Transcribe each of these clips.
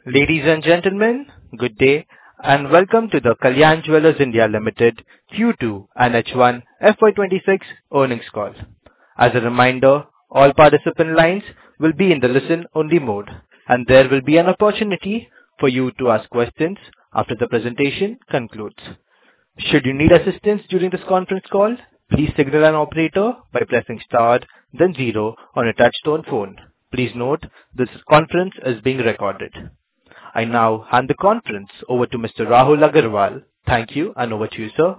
Ladies and gentlemen, good day, and welcome to the Kalyan Jewellers India Limited Q2 and H1 FY26 earnings call. As a reminder, all participant lines will be in the listen-only mode, and there will be an opportunity for you to ask questions after the presentation concludes. Should you need assistance during this conference call, please signal an operator by pressing star, then zero on a touch-tone phone. Please note, this conference is being recorded. I now hand the conference over to Mr. Rahul Agarwal. Thank you, and over to you, sir.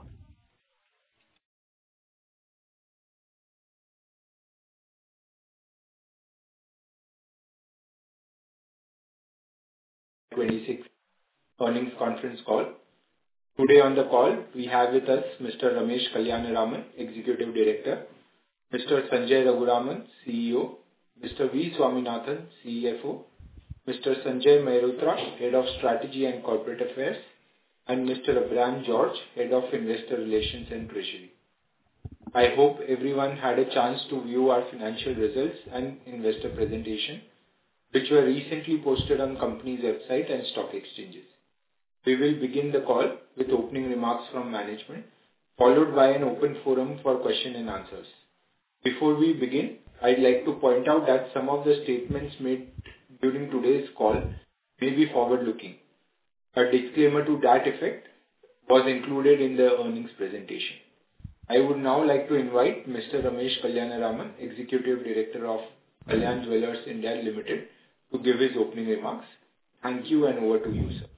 26 earnings conference call. Today on the call, we have with us Mr. Ramesh Kalyanaraman, Executive Director, Mr. Sanjay Raghuraman, CEO, Mr. V. Swaminathan, CFO, Mr. Sanjay Mehrotra, Head of Strategy and Corporate Affairs, and Mr. Abraham George, Head of Investor Relations and Treasury. I hope everyone had a chance to view our financial results and investor presentation, which were recently posted on company's website and stock exchanges. We will begin the call with opening remarks from management, followed by an open forum for question and answers. Before we begin, I'd like to point out that some of the statements made during today's call may be forward-looking. A disclaimer to that effect was included in the earnings presentation. I would now like to invite Mr. Ramesh Kalyanaraman, Executive Director of Kalyan Jewellers India Limited, to give his opening remarks. Thank you, and over to you, sir.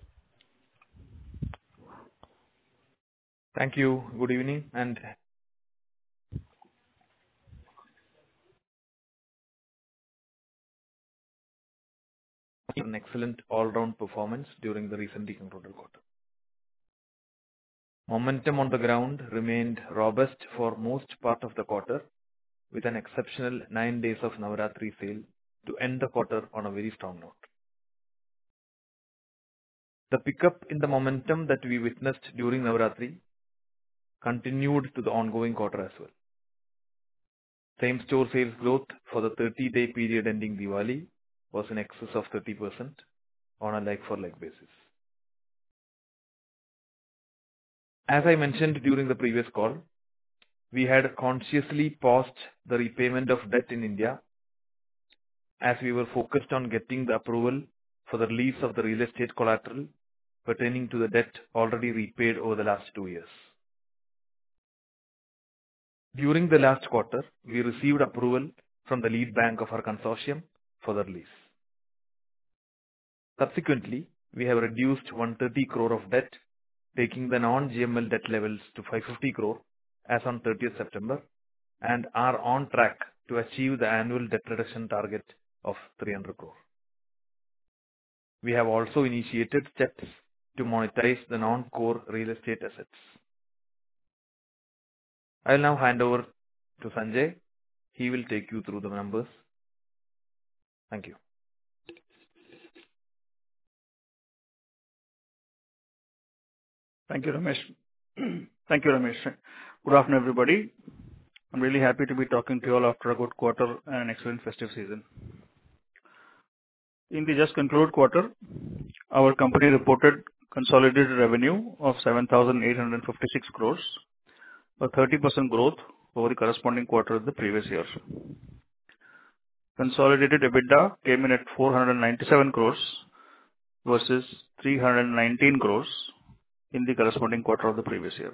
Thank you. Good evening, and an excellent all-round performance during the recently concluded quarter. Momentum on the ground remained robust for most part of the quarter, with an exceptional 9 days of Navaratri sale to end the quarter on a very strong note. The pickup in the momentum that we witnessed during Navaratri continued to the ongoing quarter as well. Same-store sales growth for the 30-day period ending Diwali was in excess of 30% on a like-for-like basis. As I mentioned during the previous call, we had consciously paused the repayment of debt in India as we were focused on getting the approval for the release of the real estate collateral pertaining to the debt already repaid over the last 2 years. During the last quarter, we received approval from the lead bank of our consortium for the release. Subsequently, we have reduced 130 crore of debt, taking the non-GML debt levels to 550 crore as on 30th September, and are on track to achieve the annual debt reduction target of 300 crore. We have also initiated steps to monetize the non-core real estate assets. I will now hand over to Sanjay. He will take you through the numbers. Thank you. Thank you, Ramesh. Thank you, Ramesh. Good afternoon, everybody. I'm really happy to be talking to you all after a good quarter and an excellent festive season. In the just concluded quarter, our company reported consolidated revenue of 7,856 crores, a 30% growth over the corresponding quarter of the previous year. Consolidated EBITDA came in at 497 crores versus 319 crores in the corresponding quarter of the previous year.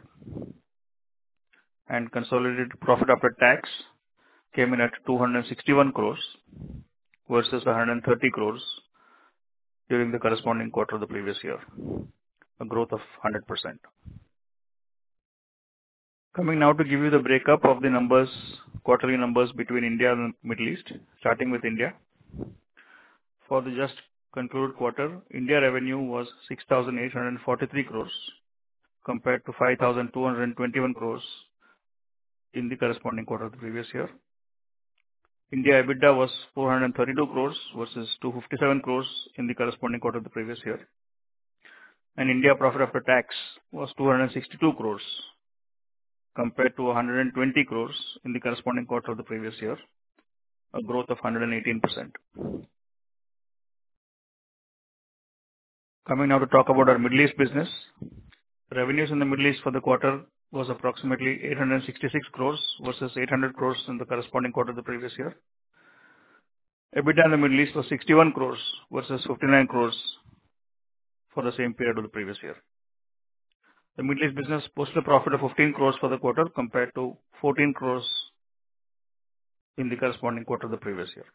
And consolidated profit after tax came in at 261 crores versus 130 crores during the corresponding quarter of the previous year, a growth of 100%. Coming now to give you the breakup of the numbers, quarterly numbers between India and the Middle East, starting with India. For the just concluded quarter, India revenue was 6,843 crores compared to 5,221 crores in the corresponding quarter of the previous year. India EBITDA was 432 crores versus 257 crores in the corresponding quarter of the previous year. And India profit after tax was 262 crores compared to 120 crores in the corresponding quarter of the previous year, a growth of 118%. Coming now to talk about our Middle East business. Revenues in the Middle East for the quarter was approximately 866 crores versus 800 crores in the corresponding quarter of the previous year. EBITDA in the Middle East was 61 crores versus 59 crores for the same period of the previous year. The Middle East business posted a profit of 15 crores for the quarter compared to 14 crores in the corresponding quarter of the previous year.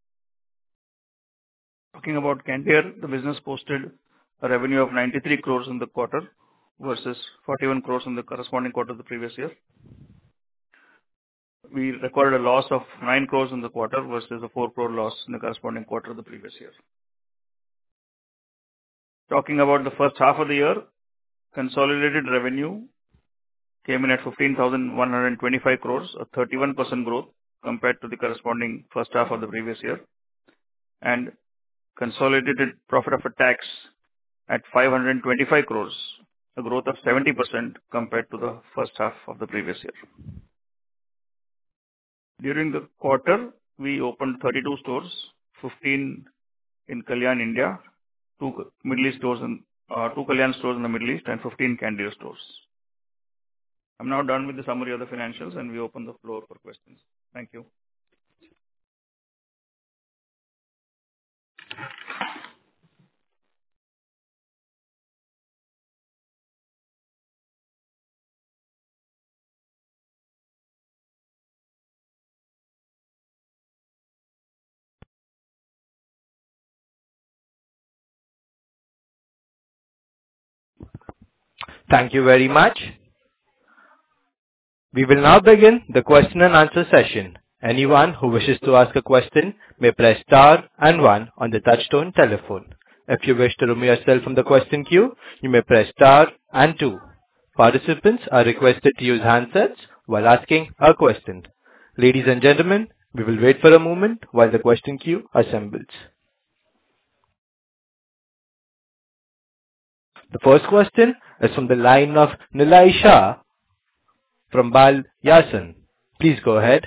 Talking about Candere, the business posted a revenue of 93 crores in the quarter versus 41 crores in the corresponding quarter of the previous year. We recorded a loss of 9 crores in the quarter versus a 4 crore loss in the corresponding quarter of the previous year. Talking about the first half of the year, consolidated revenue came in at 15,125 crores, a 31% growth compared to the corresponding first half of the previous year, and consolidated profit after tax at 525 crores, a growth of 70% compared to the first half of the previous year. During the quarter, we opened 32 stores, 15 in Kalyan, India, 2 Kalyan stores in the Middle East, and 15 Candere stores. I'm now done with the summary of the financials, and we open the floor for questions. Thank you. Thank you very much. We will now begin the question and answer session. Anyone who wishes to ask a question may press star and 1 on the touchtone telephone. If you wish to remove yourself from the question queue, you may press star and 2. Participants are requested to use handsets while asking a question. Ladies and gentlemen, we will wait for a moment while the question queue assembles. The first question is from the line of Nilay Shah from Bal Yasan. Please go ahead.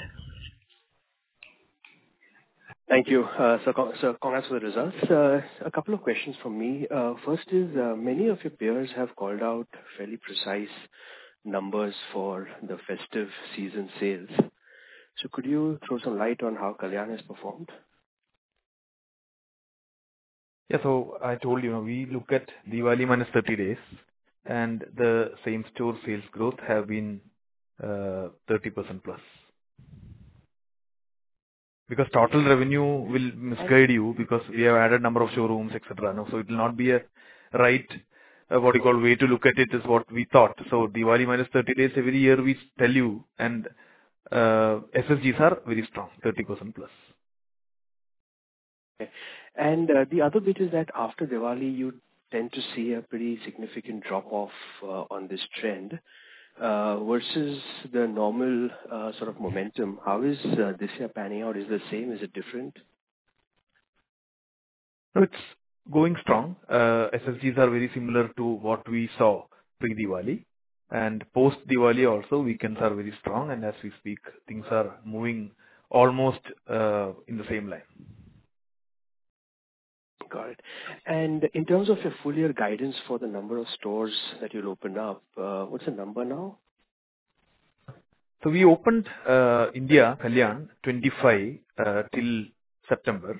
Thank you. So congrats for the results. A couple of questions from me. First is, many of your peers have called out fairly precise numbers for the festive season sales. So could you throw some light on how Kalyan has performed? Yeah, so I told you, we look at Diwali minus 30 days, and the same store sales growth have been 30% plus. Because total revenue will misguide you because we have added number of showrooms, etc. No? So it will not be a right, way to look at it is what we thought. So Diwali minus 30 days every year we tell you, and SSGs are very strong, 30% plus. Okay. And the other bit is that after Diwali, you tend to see a pretty significant drop-off on this trend versus the normal sort of momentum. How is this year panning out? Is it the same? Is it different? No, it's going strong. SSGs are very similar to what we saw pre-Diwali. And post-Diwali also, weekends are very strong. And as we speak, things are moving almost in the same line. Got it. And in terms of your full year guidance for the number of stores that you'll open up, what's the number now? So we opened India, Kalyan, 25 till September.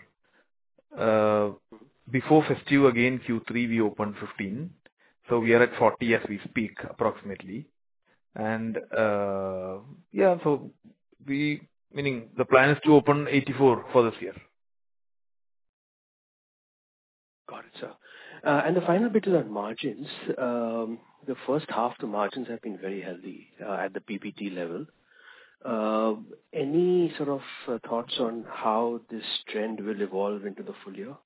Before festive again, Q3, we opened 15. So we are at 40 as we speak, approximately. And so meaning the plan is to open 84 for this year. Got it, sir. And the final bit is on margins. The first half, the margins have been very healthy at the PBT level. Any sort of thoughts on how this trend will evolve into the full year?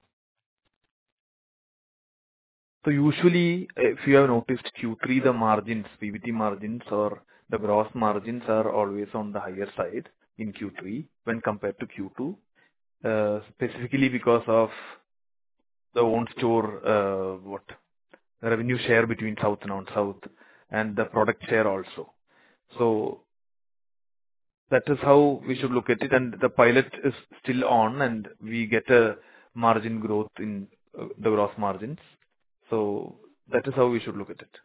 So usually, if you have noticed Q3, the margins, PBT margins or the gross margins are always on the higher side in Q3 when compared to Q2, specifically because of the own store, revenue share between South and non-South, and the product share also. So that is how we should look at it. And the pilot is still on, and we get a margin growth in the gross margins. So that is how we should look at it.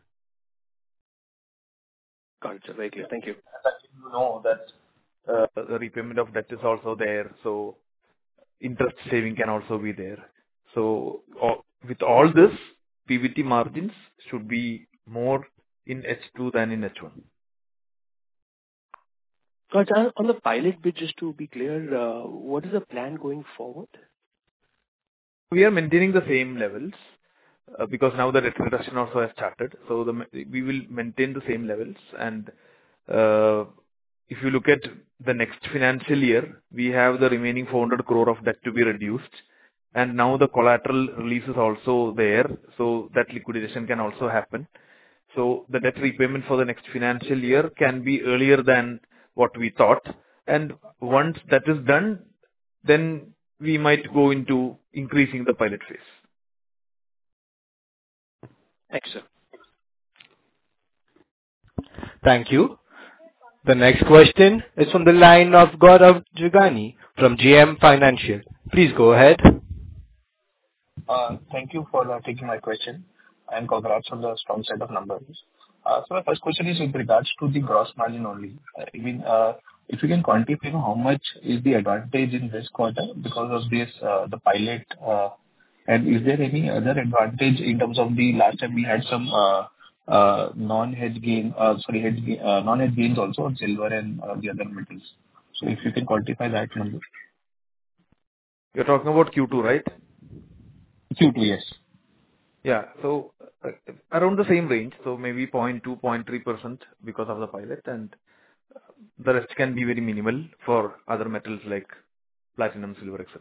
Got it, sir. Very clear. Thank you. You know that the repayment of debt is also there, so interest saving can also be there. So with all this, PBT margins should be more in H2 than in H1. Got it. On the pilot bit, just to be clear, what is the plan going forward? We are maintaining the same levels because now the debt reduction also has started. So we will maintain the same levels. And if you look at the next financial year, we have the remaining 400 crore of debt to be reduced. And now the collateral release is also there, so that liquidation can also happen. So the debt repayment for the next financial year can be earlier than what we thought. And once that is done, then we might go into increasing the pilot phase. Excellent. Thank you. The next question is from the line of Gaurav Jugani from JM Financial. Please go ahead. Thank you for taking my question, and congrats on the strong set of numbers. So my first question is with regards to the gross margin only. If you can quantify, how much is the advantage in this quarter because of this, the pilot, and is there any other advantage in terms of the last time we had some non-hedge gains also on silver and the other metals. So if you can quantify that number. You're talking about Q2, right? Q2, yes. Yeah. So around the same range. So maybe 0.2, 0.3% because of the pilot, and the rest can be very minimal for other metals like platinum, silver, etc.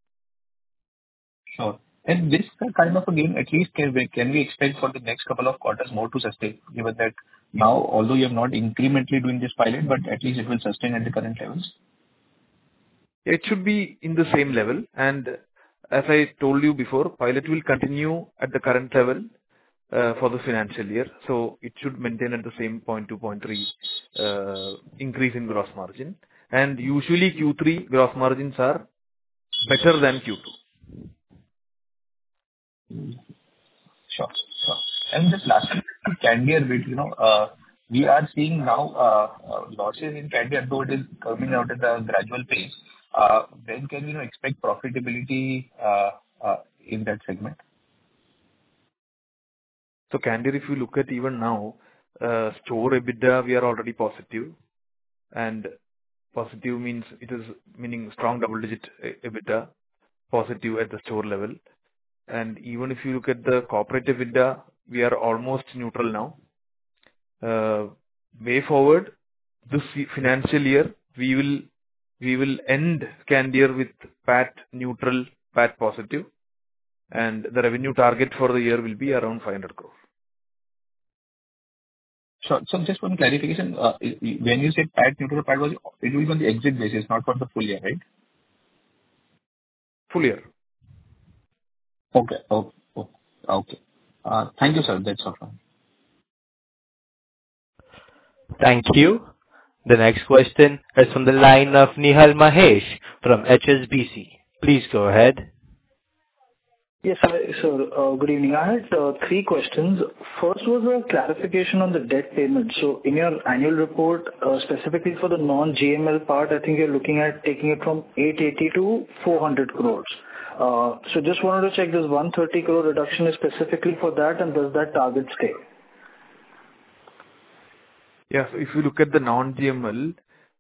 Sure. And this kind of a gain, at least can we expect for the next couple of quarters more to sustain, given that now, although you have not incrementally doing this pilot, but at least it will sustain at the current levels? It should be in the same level. And as I told you before, pilot will continue at the current level for the financial year. So it should maintain at the same 0.2, 0.3 increase in gross margin. And usually Q3 gross margins are better than Q2. Sure. And just lastly, Candere bit, we are seeing now losses in Candere, though it is coming out at a gradual pace. When can we expect profitability in that segment? So Candere, if you look at even now, store EBITDA, we are already positive. And positive meaning strong double-digit EBITDA, positive at the store level. And even if you look at the corporate EBITDA, we are almost neutral now. Way forward, this financial year, we will end Candere with PAT neutral, PAT positive, and the revenue target for the year will be around 500 crore. Sure. So just one clarification, when you said PAT neutral, PAT it will be on the exit basis, not for the full year, right? Full year. Okay. Thank you, sir. That's all. Thank you. The next question is from the line of Nihal Mahesh from HSBC. Please go ahead. Yes, hi, sir. Good evening. I had three questions. First was a clarification on the debt payment. So in your annual report, specifically for the non-GML part, I think you're looking at taking it from 880 to 400 crores. So just wanted to check, this 130 crore reduction is specifically for that, and does that target stay? Yeah, so if you look at the non-GML,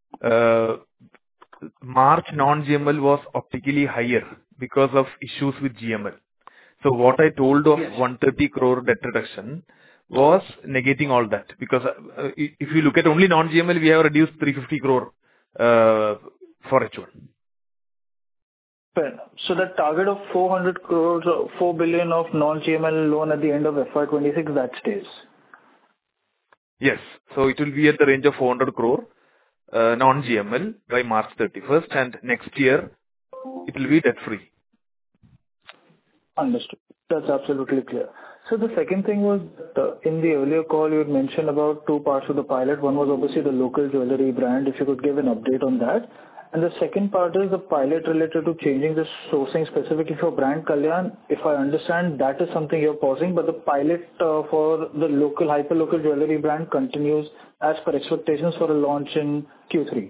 March non-GML was optically higher because of issues with GML. So what I told of 130 crore debt reduction was negating all that, because if you look at only non-GML, we have reduced 350 crore for H1. Fair enough. So that target of 400 crores, 4 billion of non-GML loan at the end of FY26, that stays? Yes. So it will be at the range of 400 crore non-GML by March 31st, and next year it will be debt-free. Understood. That's absolutely clear. So the second thing was, in the earlier call, you had mentioned about two parts of the pilot. One was obviously the local jewelry brand, if you could give an update on that. And the second part is the pilot related to changing the sourcing specifically for brand Kalyan. If I understand, that is something you're pausing, but the pilot for the local, hyperlocal jewelry brand continues as per expectations for a launch in Q3.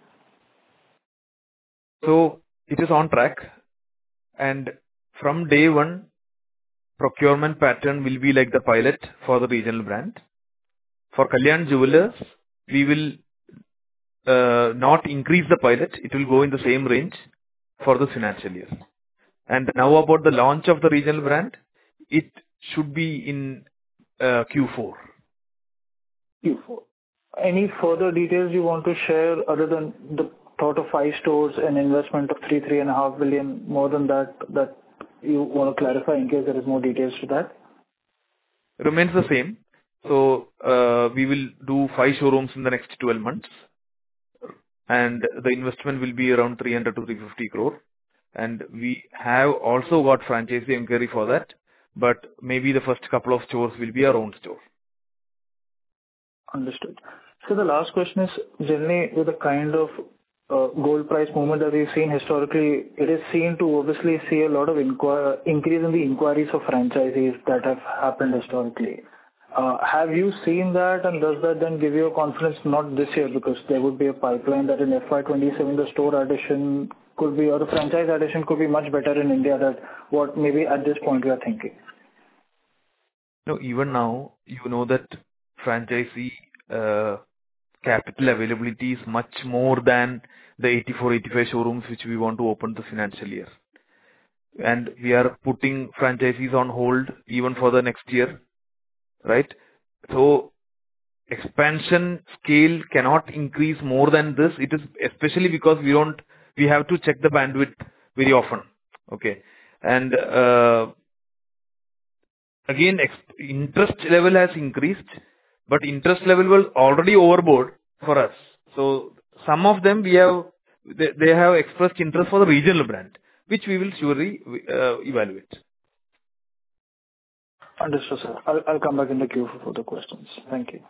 So it is on track, and from day one, procurement pattern will be like the pilot for the regional brand. For Kalyan Jewelers, we will not increase the pilot. It will go in the same range for the financial year. And now about the launch of the regional brand, it should be in Q4. Q4. Any further details you want to share other than the thought of 5 stores and investment of 3.5 billion, more than that you want to clarify in case there is more details to that? Remains the same. So we will do 5 showrooms in the next 12 months. And the investment will be around 300 to 350 crore. And we have also got franchisee inquiry for that. But maybe the first couple of stores will be our own store. Understood. So the last question is, generally with the kind of gold price movement that we've seen historically, it is seen to obviously see a lot of increase in the inquiries of franchisees that have happened historically. Have you seen that, and does that then give you a confidence, not this year, because there would be a pipeline that in FY27 the store addition could be, or the franchise addition could be much better in India than what maybe at this point we are thinking? No, even now, you know that franchisee capital availability is much more than the 84-85 showrooms which we want to open the financial year. And we are putting franchisees on hold even for the next year. Right? So expansion scale cannot increase more than this. It is especially because we have to check the bandwidth very often. Okay. And again, interest level has increased, but interest level was already overboard for us. So some of them they have expressed interest for the regional brand, which we will surely evaluate. Understood, sir. I'll come back in the queue for further questions. Thank you.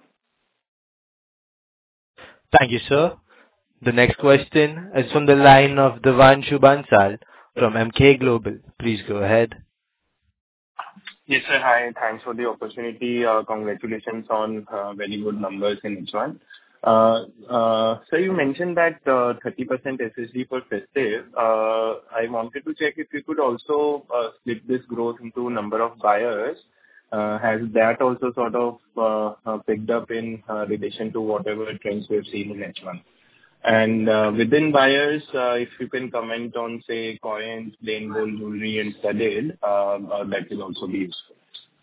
Thank you, sir. The next question is from the line of Devanshu Bansal from Emkay Global. Please go ahead. Yes, sir. Hi. Thanks for the opportunity. Congratulations on very good numbers in H1. So you mentioned that 30% SSG for festive. I wanted to check if you could also split this growth into number of buyers. Has that also sort of picked up in relation to whatever trends we've seen in H1? And within buyers, if you can comment on, say, coins, plain gold jewelry, and studded, that will also be useful.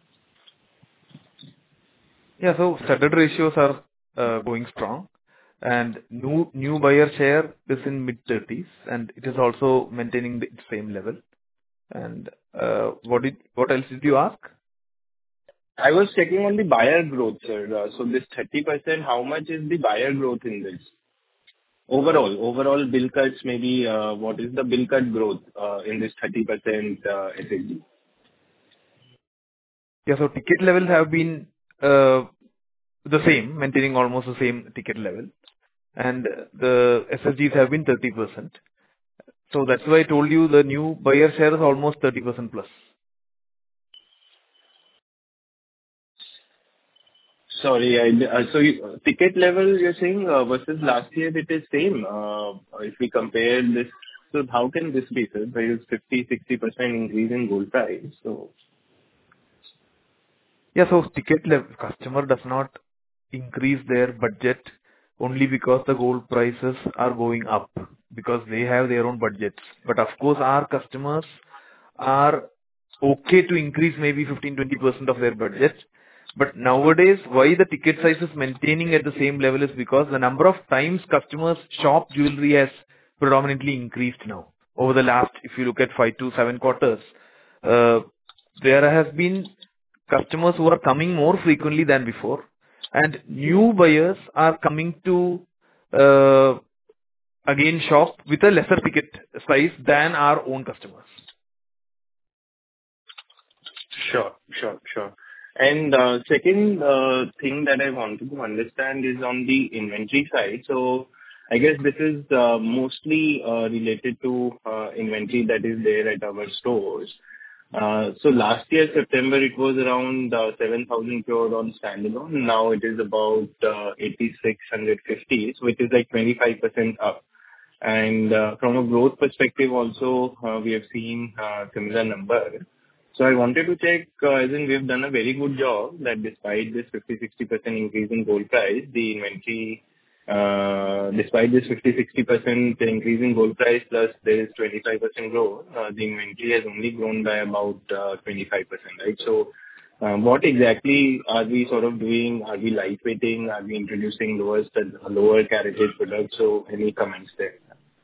Yeah, so studded ratios are going strong, and new buyer share is in mid-30s, and it is also maintaining the same level. And what else did you ask? I was checking on the buyer growth, sir. So this 30%, how much is the buyer growth in this? Overall bill cuts, maybe what is the bill cut growth in this 30% SSG? Yeah, so ticket levels have been the same, maintaining almost the same ticket level. And the SSGs have been 30%. So that's why I told you the new buyer share is almost 30% plus. Sorry, ticket level you're saying versus last year it is same. If we compare this, so how can this be, sir? There is 50-60% increase in gold price. So yeah, so ticket level customer does not increase their budget only because the gold prices are going up, because they have their own budgets. But of course, our customers are okay to increase maybe 15-20% of their budget. But nowadays, why the ticket size is maintaining at the same level is because the number of times customers shop jewelry has predominantly increased now. Over the last, if you look at 5 to 7 quarters, there has been customers who are coming more frequently than before, and new buyers are coming to again shop with a lesser ticket size than our own customers. Sure. And second thing that I wanted to understand is on the inventory side. So I guess this is mostly related to inventory that is there at our stores. So last year, September, it was around 7,000 crore on standalone. Now it is about 8,650, so it is like 25% up. And from a growth perspective also, we have seen similar number. So I wanted to check, as in we have done a very good job that despite this 50-60% increase in gold price, the inventory, despite this 50-60% increase in gold price plus there is 25% growth, the inventory has only grown by about 25%, right? So what exactly are we sort of doing? Are we lightweighting? Are we introducing lower caratage products? So any comments there?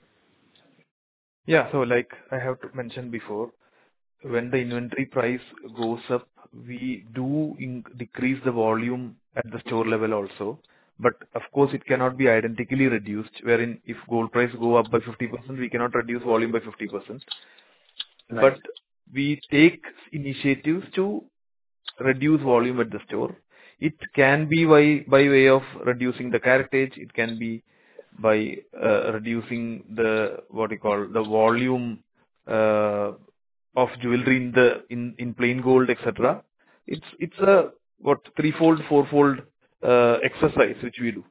Yeah. So like I have to mention before, when the inventory price goes up, we do decrease the volume at the store level also. But of course, it cannot be identically reduced, wherein if gold price go up by 50%, we cannot reduce volume by 50%. Right. But we take initiatives to reduce volume at the store. It can be by way of reducing the caratage. It can be by reducing the the volume of jewelry in plain gold, etc. It's a threefold, fourfold exercise which we do.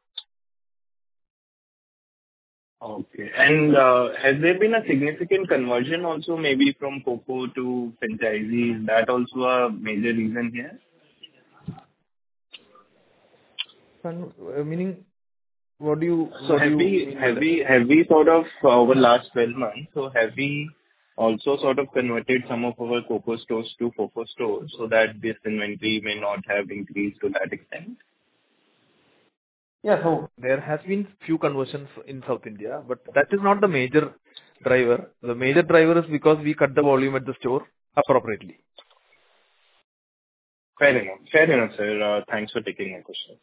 Okay. And has there been a significant conversion also maybe from COCO to franchisee? Is that also a major reason here? Meaning, what do you? So have we sort of over last 12 months? So have we also sort of converted some of our COCO stores to FOFO stores so that this inventory may not have increased to that extent? Yeah, so there has been few conversions in South India, but that is not the major driver. The major driver is because we cut the volume at the store appropriately. Fair enough, sir. Thanks for taking my questions.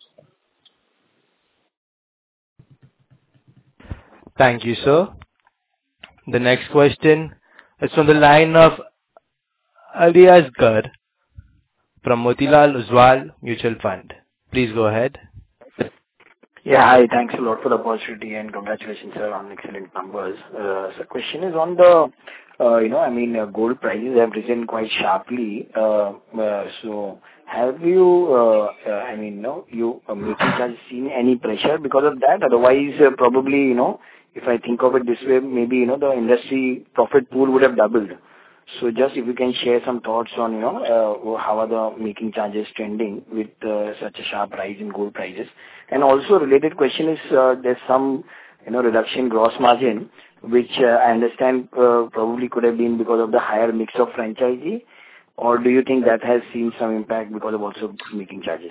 Thank you, sir. The next question is from the line of Aliasgar from Motilal Oswal Mutual Fund. Please go ahead. Yeah, hi. Thanks a lot for the opportunity and congratulations, sir, on excellent numbers. So question is on the, gold prices have risen quite sharply. So have you, making charges seen any pressure because of that? Otherwise, probably, if I think of it this way, maybe, the industry profit pool would have doubled. So just if you can share some thoughts on, how are the making charges trending with such a sharp rise in gold prices? And also related question is, there's some, reduction in gross margin, which I understand probably could have been because of the higher mix of franchisee, or do you think that has seen some impact because of also making charges?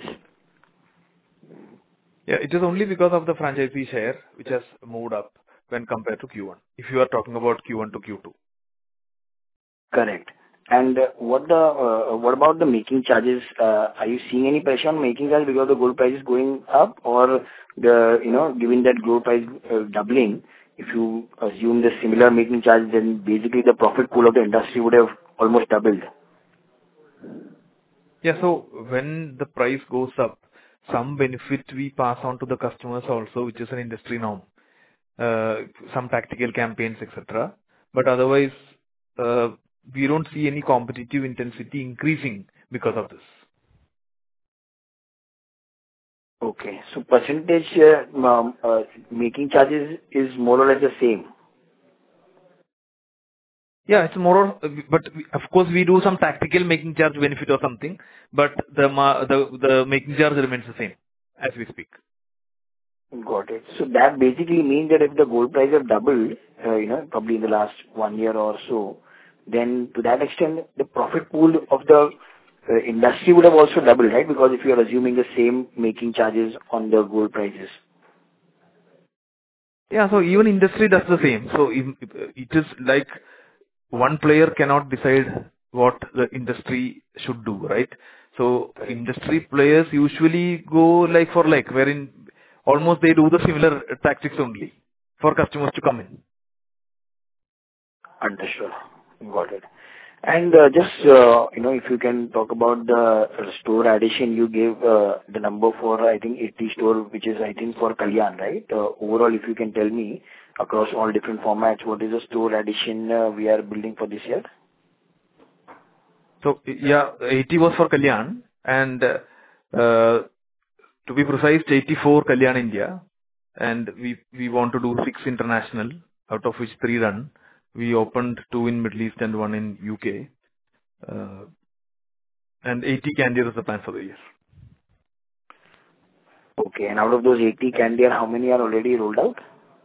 Yeah, it is only because of the franchisee share which has moved up when compared to Q1, if you are talking about Q1 to Q2. Correct. And what about the making charges? Are you seeing any pressure on making charges because the gold price is going up, or given that gold price doubling, if you assume the similar making charge, then basically the profit pool of the industry would have almost doubled. Yeah, so when the price goes up, some benefit we pass on to the customers also, which is an industry norm. Some tactical campaigns, etc. But otherwise, we don't see any competitive intensity increasing because of this. Okay, so percentage making charges is more or less the same. Yeah, it's more, but of course we do some tactical making charge benefit or something, but the making charge remains the same as we speak. Got it. So that basically means that if the gold price have doubled, probably in the last 1 year or so, then to that extent, the profit pool of the industry would have also doubled, right? Because if you are assuming the same making charges on the gold prices. Yeah, so even industry does the same. So it is like one player cannot decide what the industry should do, right? So industry players usually go like for like, wherein almost they do the similar tactics only for customers to come in. Understood. Got it. And just, if you can talk about the store addition, you gave the number for, I think, 80 store, which is, I think, for Kalyan, right? Overall, if you can tell me across all different formats, what is the store addition we are building for this year? So, yeah, 80 was for Kalyan, and to be precise, 84 Kalyan India, and we want to do 6 international, out of which 3 run. We opened 2 in Middle East and 1 in UK, and 80 Candere is the plan for the year. Okay, and out of those 80 Candere, how many are already rolled out?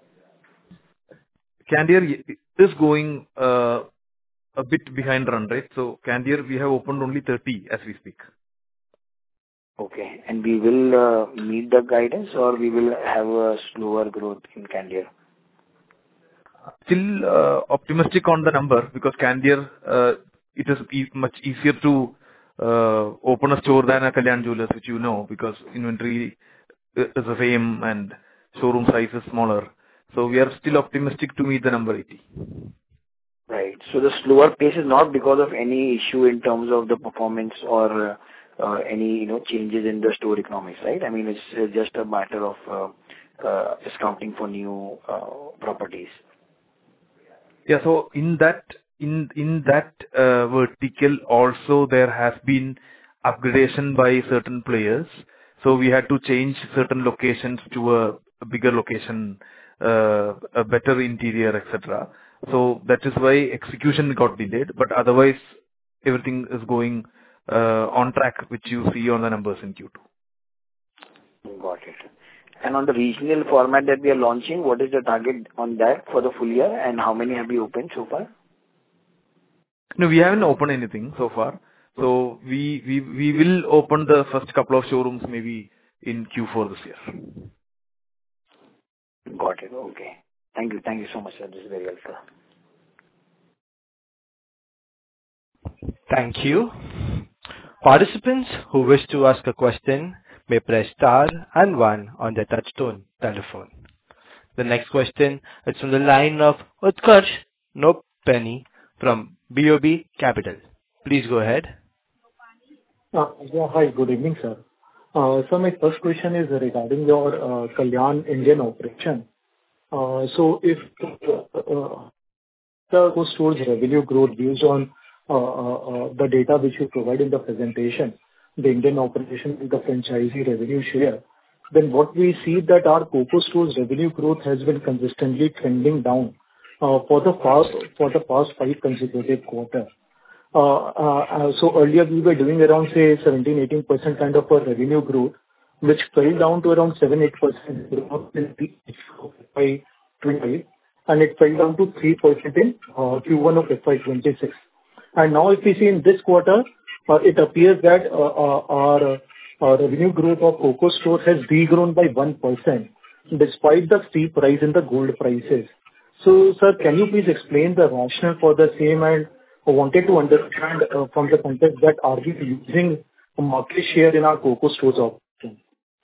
Candere is going a bit behind run rate. So Candere, we have opened only 30 as we speak. Okay, and we will meet the guidance, or we will have a slower growth in Candere? Still optimistic on the number, because Candere, it is much easier to open a store than a Kalyan Jewellers, which you know, because inventory is the same and showroom size is smaller. So we are still optimistic to meet the number 80. Right. So the slower pace is not because of any issue in terms of the performance or any changes in the store economics, right? I mean, it's just a matter of discounting for new properties. Yeah. So in that vertical also there has been upgradation by certain players. So we had to change certain locations to a bigger location, a better interior, etc. So that is why execution got delayed. But otherwise, everything is going on track, which you see on the numbers in Q2. Got it. And on the regional format that we are launching, what is the target on that for the full year, and how many have we opened so far? No, we haven't opened anything so far. So we will open the first couple of showrooms maybe in Q4 this year. Got it. Okay. Thank you. Thank you so much, sir. This is very helpful. Thank you. Participants who wish to ask a question may press star and 1 on their touchtone telephone. The next question is from the line of Utkarsh Nopany from BOB Capital. Please go ahead. Yeah, hi, good evening, sir. So my first question is regarding your Kalyan Indian operation. So if the store's revenue growth based on the data which you provide in the presentation, the Indian operation and the franchisee revenue share, then what we see that our COCO stores revenue growth has been consistently trending down for the past 5 consecutive quarters. So earlier we were doing around, say, 17-18% kind of a revenue growth, which fell down to around 7-8% growth in FY 20, and it fell down to 3% in Q1 of FY 26. And now if we see in this quarter, it appears that our revenue growth of COCO store has degrown by 1%, despite the steep rise in the gold prices. So, sir, can you please explain the rationale for the same? And I wanted to understand from the context that are we losing market share in our COCO stores operation?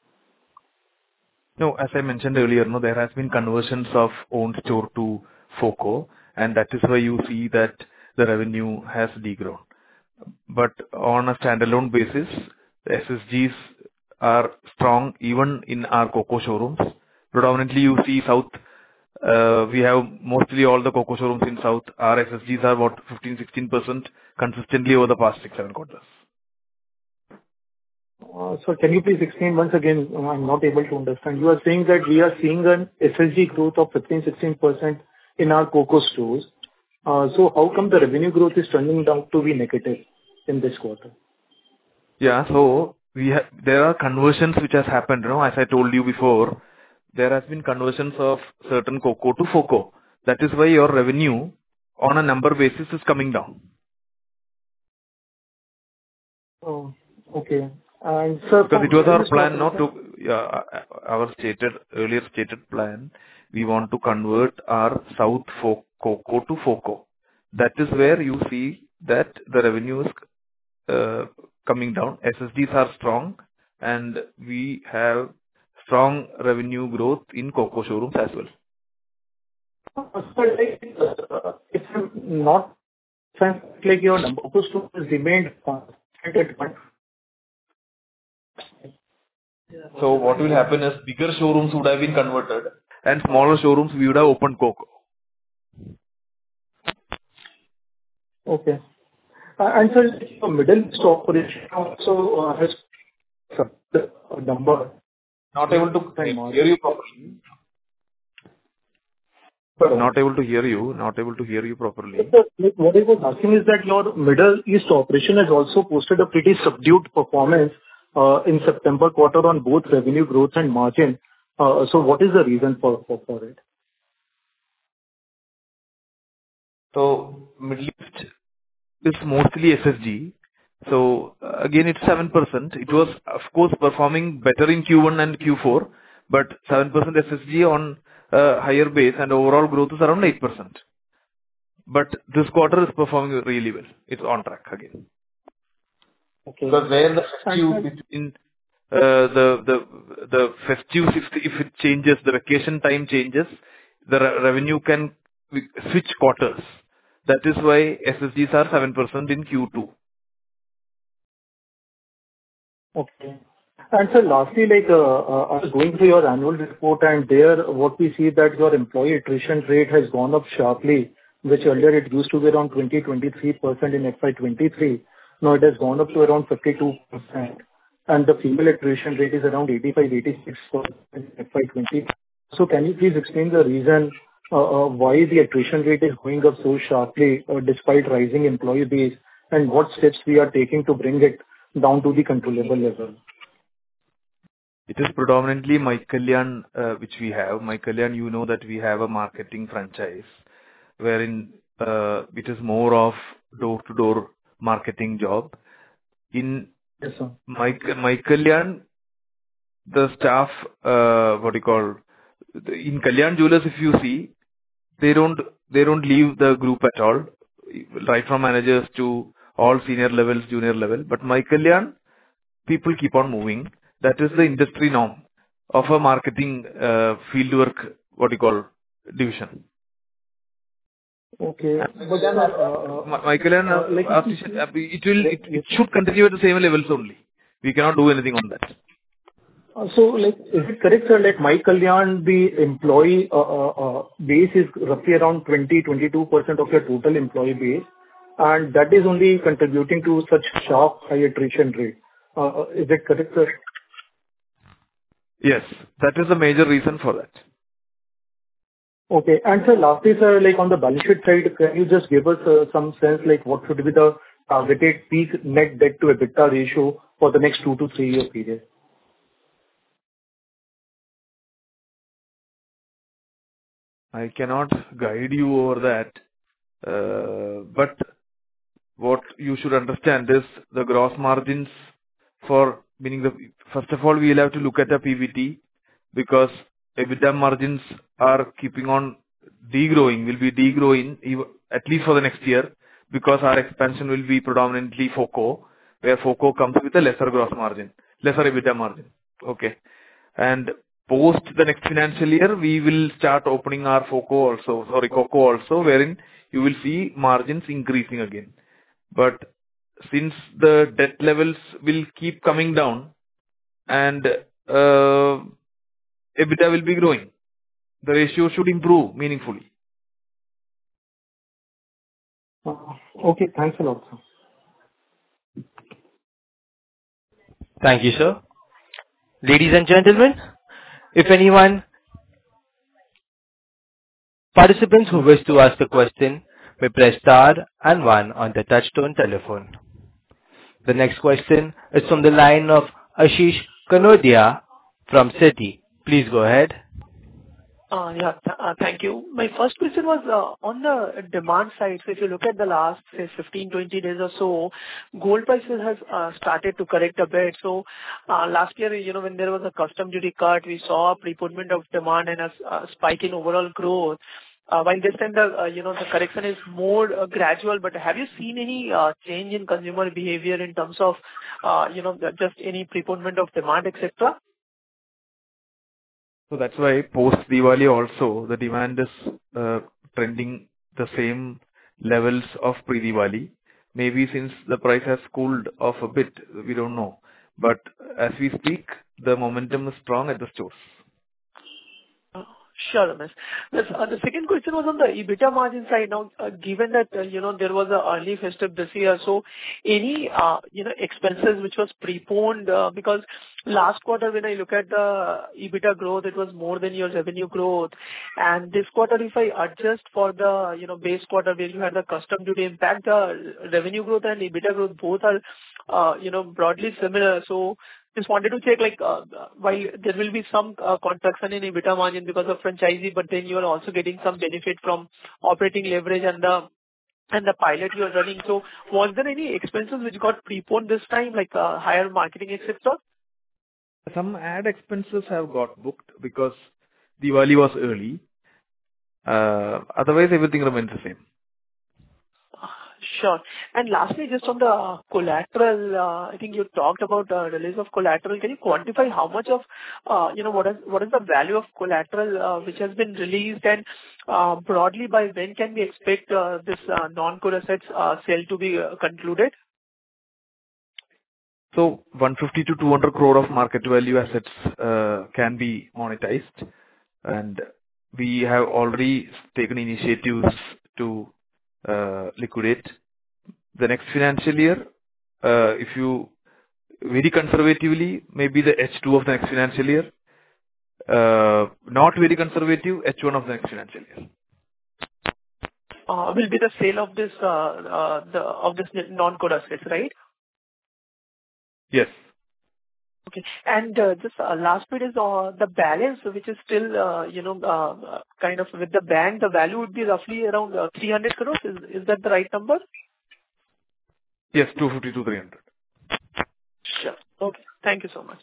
No, as I mentioned earlier, there has been conversions of own store to FOCO, and that is why you see that the revenue has degrown. But on a standalone basis, the SSGs are strong even in our COCO showrooms. Predominantly, you see South. We have mostly all the COCO showrooms in South. Our SSGs are about 15-16% consistently over the past 6-7 quarters. So can you please explain once again? I'm not able to understand. You are saying that we are seeing an SSG growth of 15-16% in our COCO stores. So how come the revenue growth is turning down to be negative in this quarter? Yeah, so there are conversions which has happened. As I told you before, there has been conversions of certain COCO to FOCO. That is why your revenue on a number basis is coming down. Oh, okay. And sir, because it was our plan not to, our earlier stated plan, we want to convert our South COCO to FOCO. That is where you see that the revenue is coming down. SSDs are strong, and we have strong revenue growth in COCO showrooms as well. Sir, if I'm not like your number of stores remained constant at one. So what will happen is bigger showrooms would have been converted and smaller showrooms we would have opened COCO. Okay. And sir, your Middle East operation also has the number. Not able to hear you properly. Not able to hear you properly. Like what I was asking is that your Middle East operation has also posted a pretty subdued performance in September quarter on both revenue growth and margin. So what is the reason for it? So Middle East is mostly SSG. So again, it's 7%. It was, of course, performing better in Q1 and Q4, but 7% SSG on higher base and overall growth is around 8%. But this quarter is performing really well. It's on track again. Okay. Because where the festive in the festive, if it changes, the vacation time changes, the revenue can switch quarters. That is why SSGs are 7% in Q2. Okay. And sir, lastly, like, I was going through your annual report, and there what we see that your employee attrition rate has gone up sharply, which earlier it used to be around 23% in FY 23. Now it has gone up to around 52%, and the female attrition rate is around 85-86% in FY 20. So can you please explain the reason why the attrition rate is going up so sharply despite rising employee base, and what steps we are taking to bring it down to the controllable level? It is predominantly My Kalyan, which we have. My Kalyan, you know that we have a marketing franchise wherein it is more of door-to-door marketing job. In Yes, sir. My Kalyan, the staff, in Kalyan Jewellers, if you see, they don't leave the group at all, right from managers to all senior levels, junior level. But My Kalyan, people keep on moving. That is the industry norm of a marketing fieldwork, division. Okay. But then, My Kalyan, it should continue at the same levels only. We cannot do anything on that. So, like, is it correct, sir, like My Kalyan, the employee base is roughly around 20-22% of your total employee base, and that is only contributing to such sharp high attrition rate. Is it correct, sir? Yes, that is the major reason for that. Okay. And sir, lastly, sir, like on the balance sheet side, can you just give us some sense, like what should be the targeted peak net debt to EBITDA ratio for the next 2 to 3 year period? I cannot guide you over that, but what you should understand is the gross margins first of all, we'll have to look at the PBT, because EBITDA margins are keeping on will be degrowing at least for the next year, because our expansion will be predominantly FOCO, where FOCO comes with a lesser gross margin, lesser EBITDA margin. Okay. And post the next financial year, we will start opening our COCO also, wherein you will see margins increasing again. But since the debt levels will keep coming down and EBITDA will be growing, the ratio should improve meaningfully. Okay, thanks a lot, sir. Thank you, sir. Ladies and gentlemen, if anyone participants who wish to ask a question may press star and 1 on the touchtone telephone. The next question is from the line of Ashish Kanodia from Citi. Please go ahead. Thank you. My first question was on the demand side. So if you look at the last, say, 15-20 days or so, gold prices has started to correct a bit. So last year, when there was a custom duty cut, we saw a preponement of demand and a spike in overall growth. While this time the correction is more gradual, but have you seen any change in consumer behavior in terms of just any preponement of demand, etc.? So that's why post Diwali also the demand is trending the same levels of pre-Diwali. Maybe since the price has cooled off a bit, we don't know. But as we speak, the momentum is strong at the stores. Sure, Ramesh. The second question was on the EBITDA margin side. Now, given that, there was an early festive this year, so any, expenses which was preponed, because last quarter, when I look at the EBITDA growth, it was more than your revenue growth. And this quarter, if I adjust for the, base quarter where you had the custom duty impact, the revenue growth and EBITDA growth both are, broadly similar. So just wanted to check, while there will be some contraction in EBITDA margin because of franchisee, but then you are also getting some benefit from operating leverage and the pilot you are running. So was there any expenses which got preponed this time, like higher marketing, etc.? Some ad expenses have got booked because Diwali was early. Otherwise, everything remains the same. Sure. And lastly, just on the collateral, I think you talked about release of collateral. Can you quantify how much of, what is the value of collateral which has been released, and broadly by when can we expect this non-core assets sale to be concluded? So 150 to 200 crore of market value assets can be monetized, and we have already taken initiatives to liquidate. The next financial year, if you very conservatively, maybe the H2 of the next financial year, not very conservative, H1 of the next financial year. Will be the sale of this non-core assets, right? Yes. Okay. And just last bit is the balance, which is still, kind of with the bank, the value would be roughly around 300 crores. Is that the right number? Yes, 250 to 300. Sure. Okay. Thank you so much.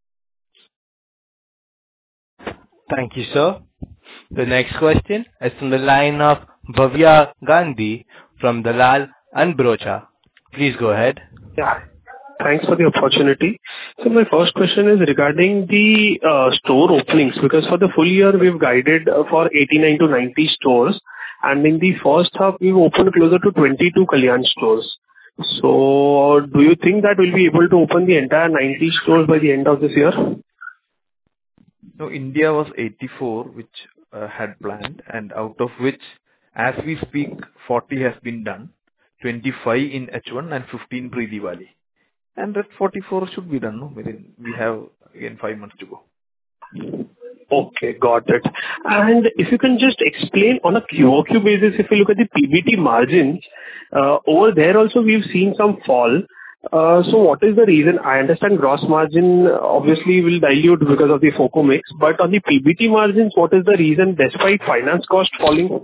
Thank you, sir. The next question is from the line of Bhavya Gandhi from Dalal & Broacha. Please go ahead. Yeah. Thanks for the opportunity. So my first question is regarding the store openings, because for the full year, we've guided for 89 to 90 stores, and in the first half, we've opened closer to 22 Kalyan stores. So do you think that we'll be able to open the entire 90 stores by the end of this year? No, India was 84, which had planned, and out of which, as we speak, 40 has been done, 25 in H1 and 15 pre-Diwali. And that 44 should be done, no? We have, again, 5 months to go. Okay, got it. And if you can just explain on a QOQ basis, if you look at the PBT margins, over there also we've seen some fall. So what is the reason? I understand gross margin obviously will dilute because of the FOCO mix, but on the PBT margins, what is the reason despite finance cost falling?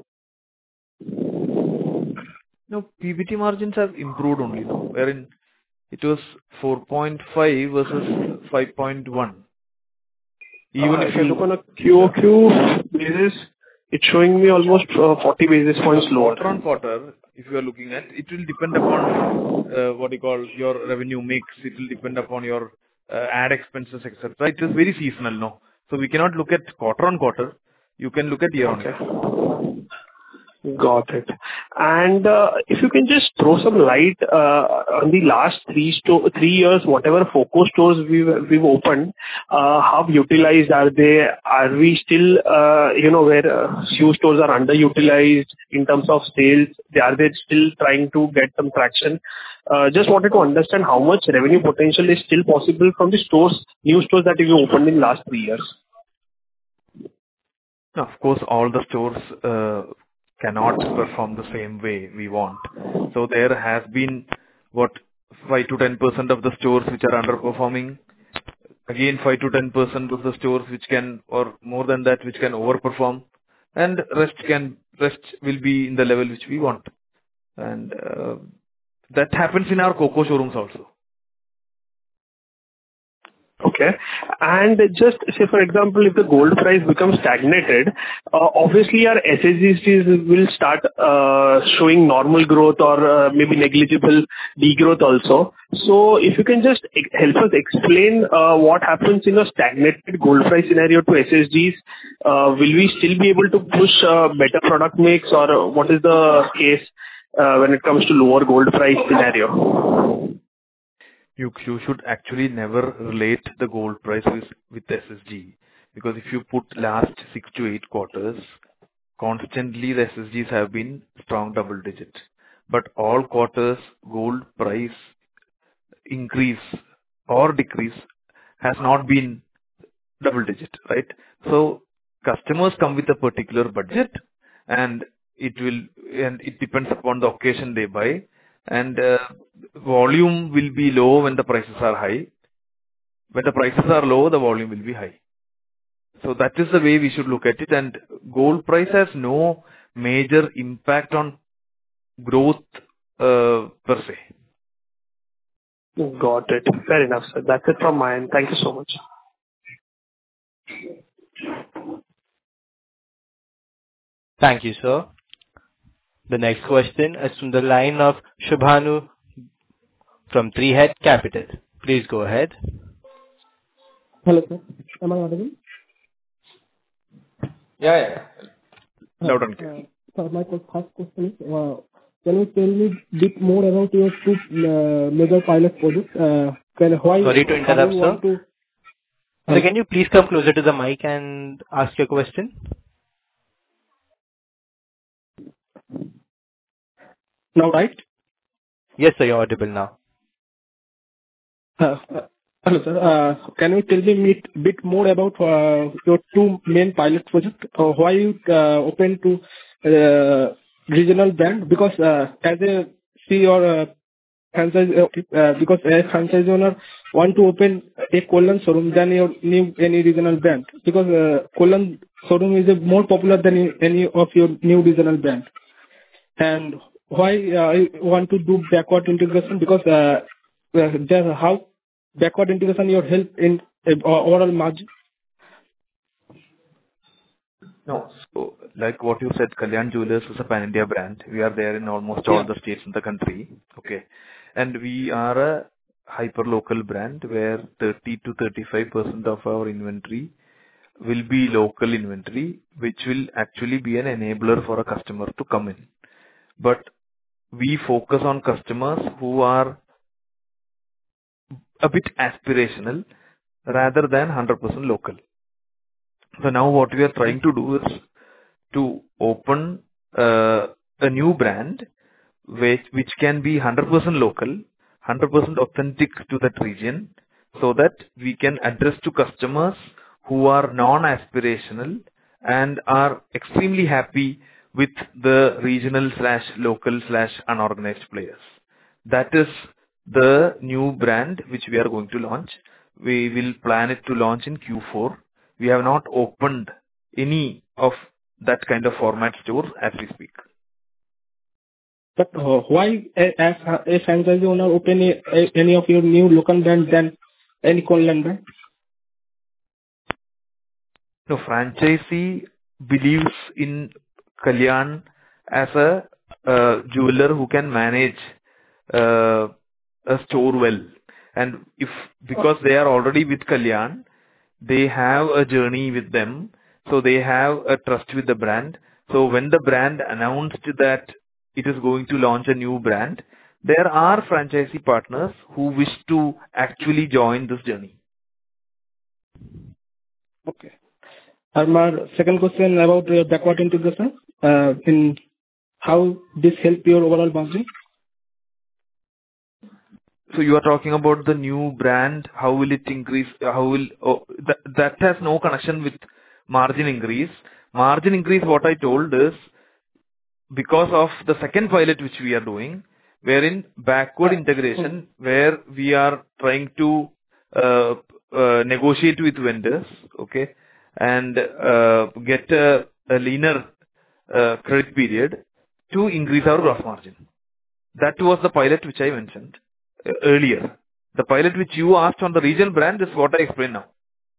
No, PBT margins have improved only, no? Wherein it was 4.5 versus 5.1. Even if you look on a QOQ basis, it's showing me almost 40 basis points lower. Quarter on quarter, if you are looking at, it will depend upon your revenue mix. It will depend upon your ad expenses, etc. It is very seasonal, no? So we cannot look at quarter on quarter. You can look at year on year. Got it. And if you can just throw some light on the last 3 years, whatever FOCO stores we've opened, how utilized are they? Are we still, where few stores are underutilized in terms of sales? Are they still trying to get some traction? Just wanted to understand how much revenue potential is still possible from the new stores that you opened in last 3 years. Of course, all the stores cannot perform the same way we want. So there has been 5 to 10% of the stores which are underperforming. Again, 5 to 10% of the stores which can, or more than that, which can overperform, and rest will be in the level which we want. And that happens in our COCO showrooms also. Okay. And just say, for example, if the gold price becomes stagnated, obviously our SSGs will start showing normal growth or maybe negligible degrowth also. So if you can just help us explain what happens in a stagnated gold price scenario to SSGs, will we still be able to push better product mix, or what is the case? when it comes to lower gold price scenario? You should actually never relate the gold price with SSG, because if you put last 6 to 8 quarters, constantly the SSGs have been strong double digit. But all quarters gold price increase or decrease has not been double digit, right? So customers come with a particular budget, and it depends upon the occasion they buy, and volume will be low when the prices are high. When the prices are low, the volume will be high. So that is the way we should look at it, and gold price has no major impact on growth per se. Got it. Fair enough, sir. That's it from my end. Thank you so much. Thank you, sir. The next question is from the line of Shubhanu from Three Head Capital. Please go ahead. Hello, sir. Am I audible? Yeah. Loud and clear. So my first question is, can you tell me a bit more about your two major pilot projects? Sorry to interrupt, sir. Sir, can you please come closer to the mic and ask your question? Now, right? Yes, sir, you're audible now. Hello, sir. Can you tell me a bit more about your two main pilot projects? Why you open to regional brand? Because as a CEO franchise, because a franchise owner want to open a Kollam showroom than your any regional brand. Because Kollam showroom is more popular than any of your new regional brand. And why I want to do backward integration? Because how backward integration your help in overall margin? No. So, like what you said, Kalyan Jewellers is a pan-India brand. We are there in almost all the states in the country. Okay. And we are a hyper-local brand where 30 to 35% of our inventory will be local inventory, which will actually be an enabler for a customer to come in. But we focus on customers who are a bit aspirational rather than 100% local. So now what we are trying to do is to open a new brand which can be 100% local, 100% authentic to that region, so that we can address to customers who are non-aspirational and are extremely happy with the regional/local/unorganized players. That is the new brand which we are going to launch. We will plan it to launch in Q4. We have not opened any of that kind of format stores as we speak. But why, as a franchise owner, open any of your new local brand than any Kollam brand? No, franchisee believes in Kalyan as a jeweler who can manage a store well, and because they are already with Kalyan, they have a journey with them, so they have a trust with the brand. So when the brand announced that it is going to launch a new brand, there are franchisee partners who wish to actually join this journey. Okay. And my second question about your backward integration, in how this help your overall margin? So you are talking about the new brand, how will it increase, that has no connection with margin increase. Margin increase, what I told is, because of the second pilot which we are doing, wherein backward integration, where we are trying to negotiate with vendors, okay, and get a leaner credit period to increase our gross margin. That was the pilot which I mentioned earlier. The pilot which you asked on the regional brand is what I explained now.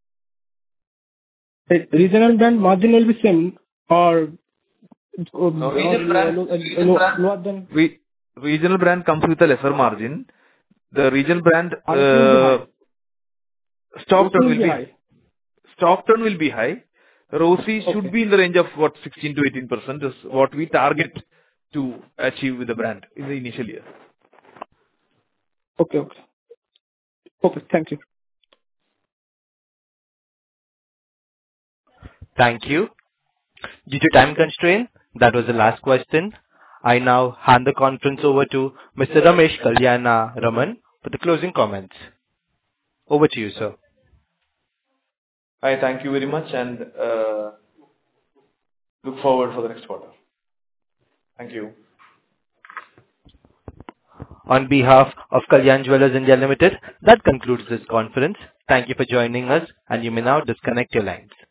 Regional brand margin will be same or regional brand comes with a lesser margin. The regional brand stock turn will be high. ROCE should be in the range of 16 to 18% is what we target to achieve with the brand in the initial year. Okay. Thank you. Thank you. Due to time constraint, that was the last question. I now hand the conference over to Mr. Ramesh Kalyanaraman for the closing comments. Over to you, sir. I thank you very much and look forward for the next quarter. Thank you. On behalf of Kalyan Jewellers India Limited, that concludes this conference. Thank you for joining us, and you may now disconnect your lines.